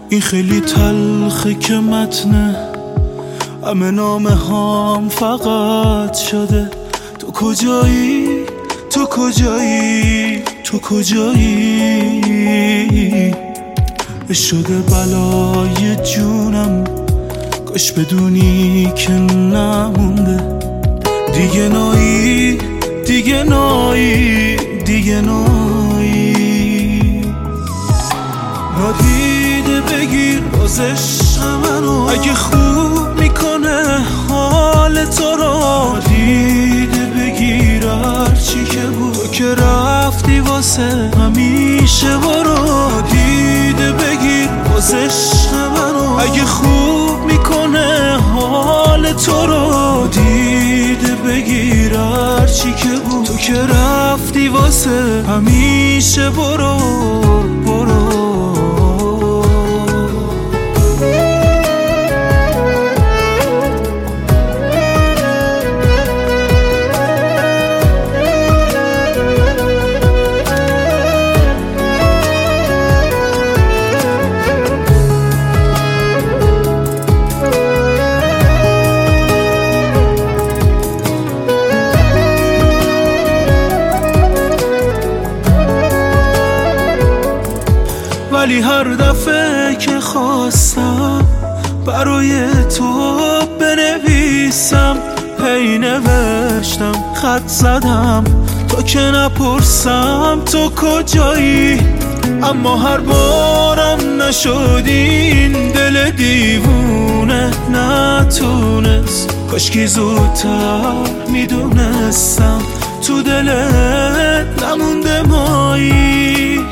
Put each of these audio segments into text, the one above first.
این خیلی تلخه که متنه همه نامه هام فقط شده تو کجایی، تو کجایی، تو کجایی. شده بلای جونم کاش بدونی که نمونده دیگه نایی، دیگه نایی، دیگه نایی. نادیده بگیر باز عشق منو اگه خوب میکنه حال تو رو. نادیده بگیر هرچی که بود تو که رفتی واسه همیشه برو. نادیده بگیر باز عشق منو اگه خوب میکنه حال تو رو. دیده بگیر هرچی که بود تو که رفتی واسه همیشه برو برو. ولی هر دفعه که خواستم برای تو بنویسم هی نوشتم خط زدم تو که نپرسم تو کجایی. اما هر بارم نشد این دل دیوونه نتونست کاشکی زودتر میدونستم تو دلت نمونده مایی.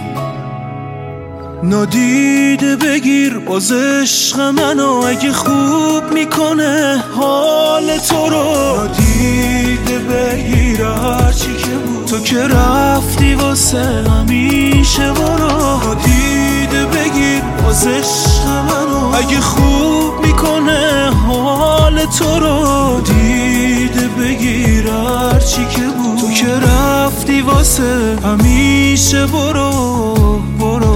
نادیده بگیر باز عشق منو اگه خوب میکنه حال تو رو. نادیده بگیر هرچی که بود تو که رفتی واسه همیشه برو. نادیده بگیر باز عشق منو اگه خوب میکنه حال تو رو. دیده بگیر هرچی که بود تو که رفتی واسه همیشه برو برو.